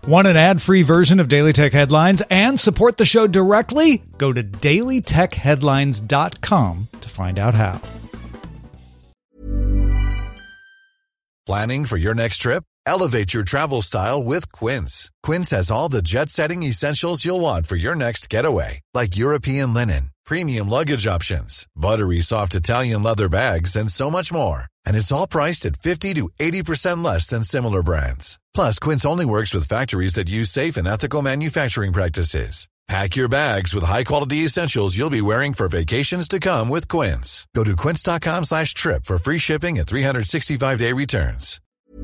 Want an ad-free version of Daily Tech Headlines and support the show directly? Go to dailytechheadlines.com to find out how. Planning for your next trip? Elevate your travel style with Quince. Quince has all the jet-setting essentials you'll want for your next getaway, like European linen, premium luggage options, buttery soft Italian leather bags, and so much more. And it's all priced at 50 to 80% less than similar brands. Plus, Quince only works with factories that use safe and ethical manufacturing practices. Pack your bags with high-quality essentials you'll be wearing for vacations to come with Quince. Go to quince.com/trip for free shipping and 365-day returns.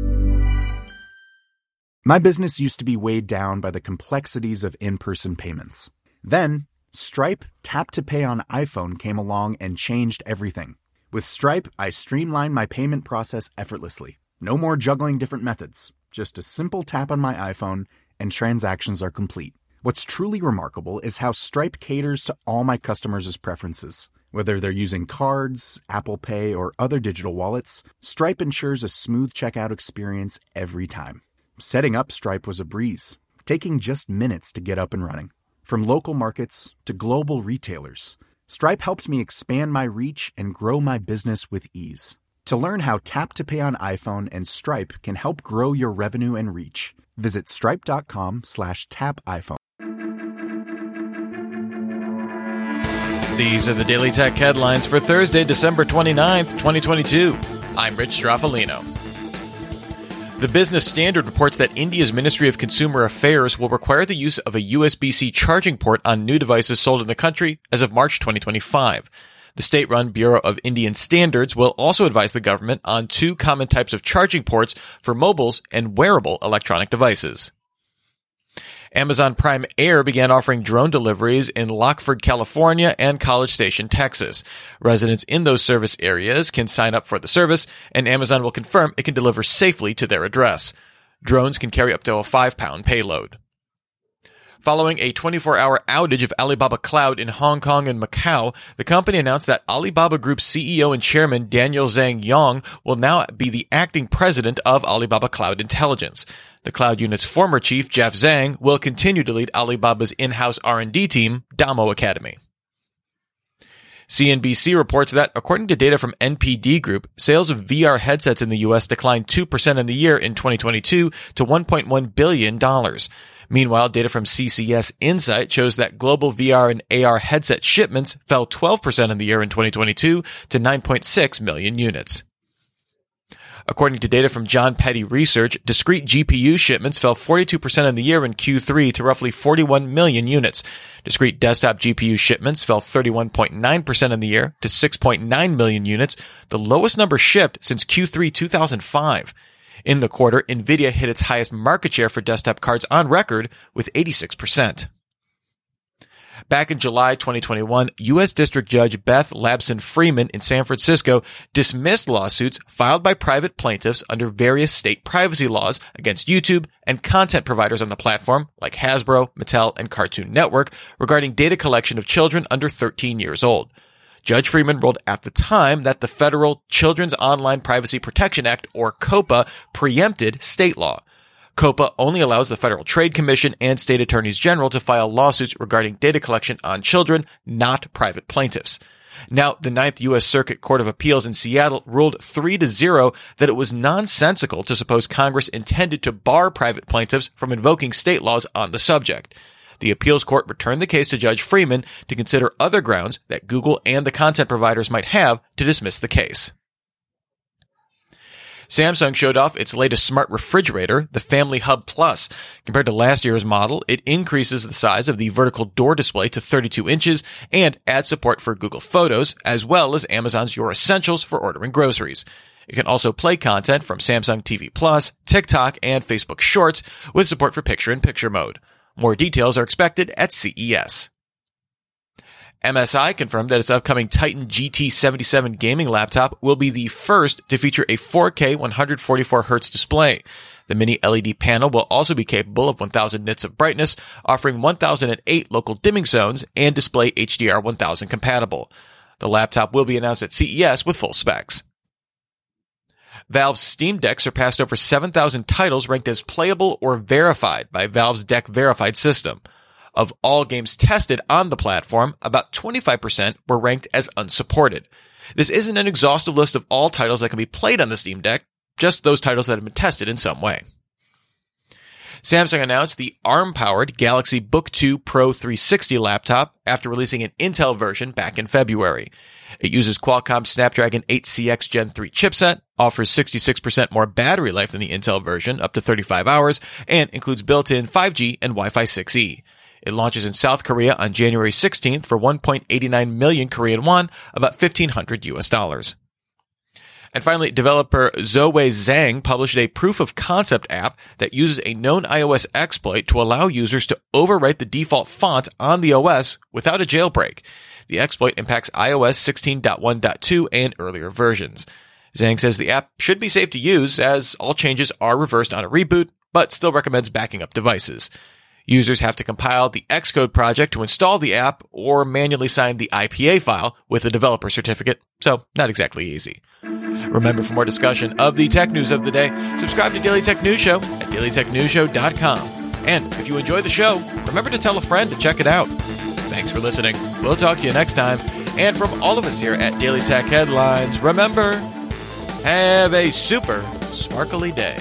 My business used to be weighed down by the complexities of in-person payments. Then, Stripe Tap to Pay on iPhone came along and changed everything. With Stripe, I streamlined my payment process effortlessly. No more juggling different methods. Just a simple tap on my iPhone and transactions are complete. What's truly remarkable is how Stripe caters to all my customers' preferences. Whether they're using cards, Apple Pay, or other digital wallets, Stripe ensures a smooth checkout experience every time. Setting up Stripe was a breeze, taking just minutes to get up and running. From local markets to global retailers, Stripe helped me expand my reach and grow my business with ease. To learn how Tap to Pay on iPhone and Stripe can help grow your revenue and reach, visit stripe.com/tapiphone. These are the Daily Tech Headlines for Thursday, December 29th, 2022. I'm Rich Straffolino. The Business Standard reports that India's Ministry of Consumer Affairs will require the use of a USB-C charging port on new devices sold in the country as of March 2025. The state-run Bureau of Indian Standards will also advise the government on two common types of charging ports for mobiles and wearable electronic devices. Amazon Prime Air began offering drone deliveries in Lockford, California, and College Station, Texas. Residents in those service areas can sign up for the service, and Amazon will confirm it can deliver safely to their address. Drones can carry up to a 5-pound payload. Following a 24-hour outage of Alibaba Cloud in Hong Kong and Macau, the company announced that Alibaba Group CEO and chairman Daniel Zhang Yang will now be the acting president of Alibaba Cloud Intelligence. The cloud unit's former chief, Jeff Zhang, will continue to lead Alibaba's in-house R&D team, Damo Academy. CNBC reports that, according to data from NPD Group, sales of VR headsets in the U.S. declined 2% in the year in 2022 to $1.1 billion. Meanwhile, data from CCS Insight shows that global VR and AR headset shipments fell 12% in the year in 2022 to 9.6 million units. According to data from John Petty Research, discrete GPU shipments fell 42% in the year in Q3 to roughly 41 million units. Discrete desktop GPU shipments fell 31.9% in the year to 6.9 million units, the lowest number shipped since Q3 2005. In the quarter, NVIDIA hit its highest market share for desktop cards on record with 86%. Back in July 2021, U.S. District Judge Beth Labson Freeman in San Francisco dismissed lawsuits filed by private plaintiffs under various state privacy laws against YouTube and content providers on the platform like Hasbro, Mattel, and Cartoon Network regarding data collection of children under 13 years old. Judge Freeman ruled at the time that the federal Children's Online Privacy Protection Act, or COPPA, preempted state law. COPPA only allows the Federal Trade Commission and state attorneys general to file lawsuits regarding data collection on children, not private plaintiffs. Now, the Ninth U.S. Circuit Court of Appeals in Seattle ruled 3-0 that it was nonsensical to suppose Congress intended to bar private plaintiffs from invoking state laws on the subject. The appeals court returned the case to Judge Freeman to consider other grounds that Google and the content providers might have to dismiss the case. Samsung showed off its latest smart refrigerator, the Family Hub Plus. Compared to last year's model, it increases the size of the vertical door display to 32 inches and adds support for Google Photos, as well as Amazon's Your Essentials for ordering groceries. It can also play content from Samsung TV Plus, TikTok, and Facebook Shorts with support for picture-in-picture mode. More details are expected at CES. MSI confirmed that its upcoming Titan GT77 gaming laptop will be the first to feature a 4K 144Hz display. The mini LED panel will also be capable of 1000 nits of brightness, offering 1008 local dimming zones and display HDR 1000 compatible. The laptop will be announced at CES with full specs. Valve's Steam Deck surpassed over 7,000 titles ranked as playable or verified by Valve's Deck Verified system. Of all games tested on the platform, about 25% were ranked as unsupported. This isn't an exhaustive list of all titles that can be played on the Steam Deck, just those titles that have been tested in some way. Samsung announced the ARM-powered Galaxy Book 2 Pro 360 laptop after releasing an Intel version back in February. It uses Qualcomm's Snapdragon 8CX Gen 3 chipset, offers 66% more battery life than the Intel version, up to 35 hours, and includes built-in 5G and Wi-Fi 6E. It launches in South Korea on January 16th for 1.89 million Korean won, about $1,500 US. And finally, developer Zoe Zhang published a proof-of-concept app that uses a known iOS exploit to allow users to overwrite the default font on the OS without a jailbreak. The exploit impacts iOS 16.1.2 and earlier versions. Zhang says the app should be safe to use as all changes are reversed on a reboot, but still recommends backing up devices. Users have to compile the Xcode project to install the app or manually sign the IPA file with a developer certificate, so not exactly easy. Remember, for more discussion of the tech news of the day, subscribe to Daily Tech News Show at dailytechnewsshow.com. And if you enjoy the show, remember to tell a friend to check it out. Thanks for listening. We'll talk to you next time. And from all of us here at Daily Tech Headlines, remember, have a super sparkly day.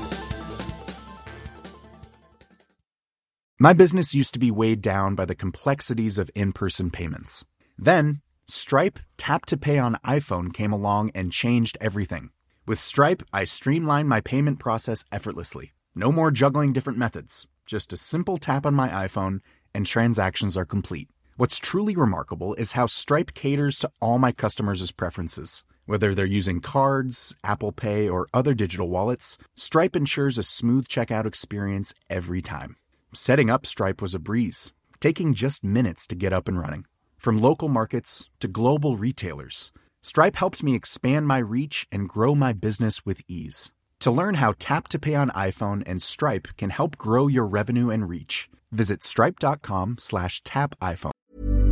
My business used to be weighed down by the complexities of in-person payments. Then, Stripe Tap to Pay on iPhone came along and changed everything. With Stripe, I streamlined my payment process effortlessly. No more juggling different methods. Just a simple tap on my iPhone and transactions are complete. What's truly remarkable is how Stripe caters to all my customers' preferences. Whether they're using cards, Apple Pay, or other digital wallets, Stripe ensures a smooth checkout experience every time. Setting up Stripe was a breeze, taking just minutes to get up and running. From local markets to global retailers, Stripe helped me expand my reach and grow my business with ease. To learn how Tap to Pay on iPhone and Stripe can help grow your revenue and reach, visit stripe.com/tapiphone.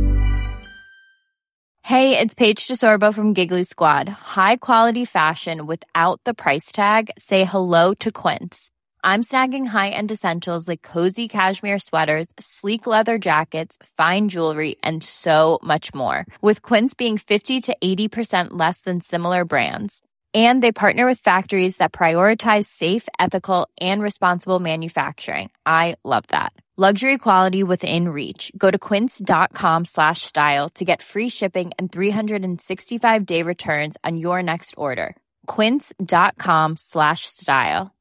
Hey, it's Paige DeSorbo from Giggly Squad. High quality fashion without the price tag. Say hello to Quince. I'm snagging high-end essentials like cozy cashmere sweaters, sleek leather jackets, fine jewelry, and so much more. With Quince being 50 to 80% less than similar brands. And they partner with factories that prioritize safe, ethical, and responsible manufacturing. I love that. Luxury quality within reach. Go to quince.com/style to get free shipping and 365-day returns on your next order. Quince.com/style.